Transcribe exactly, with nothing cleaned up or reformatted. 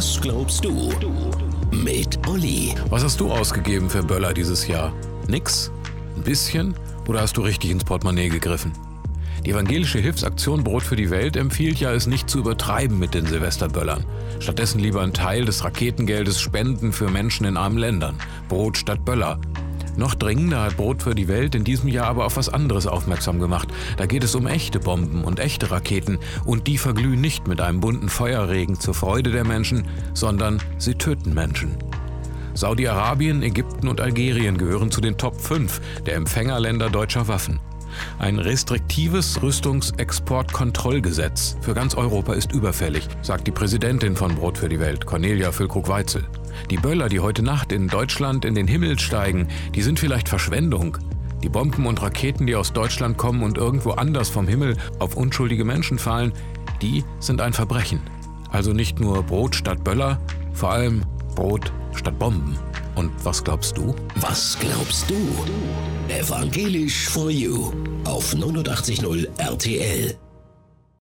Was glaubst du? Mit Olli. Was hast du ausgegeben für Böller dieses Jahr? Nix? Ein bisschen? Oder hast du richtig ins Portemonnaie gegriffen? Die evangelische Hilfsaktion Brot für die Welt empfiehlt ja, es nicht zu übertreiben mit den Silvesterböllern. Stattdessen lieber einen Teil des Raketengeldes spenden für Menschen in armen Ländern. Brot statt Böller. Noch dringender hat Brot für die Welt in diesem Jahr aber auf was anderes aufmerksam gemacht. Da geht es um echte Bomben und echte Raketen. Und die verglühen nicht mit einem bunten Feuerregen zur Freude der Menschen, sondern sie töten Menschen. Saudi-Arabien, Ägypten und Algerien gehören zu den Top fünf der Empfängerländer deutscher Waffen. Ein restriktives Rüstungsexportkontrollgesetz für ganz Europa ist überfällig, sagt die Präsidentin von Brot für die Welt, Cornelia Füllkrug-Weitzel. Die Böller, die heute Nacht in Deutschland in den Himmel steigen, die sind vielleicht Verschwendung. Die Bomben und Raketen, die aus Deutschland kommen und irgendwo anders vom Himmel auf unschuldige Menschen fallen, die sind ein Verbrechen. Also nicht nur Brot statt Böller, vor allem Brot statt Bomben. Und was glaubst du? Was glaubst du? Evangelisch for You auf neunundachtzig Komma null R T L.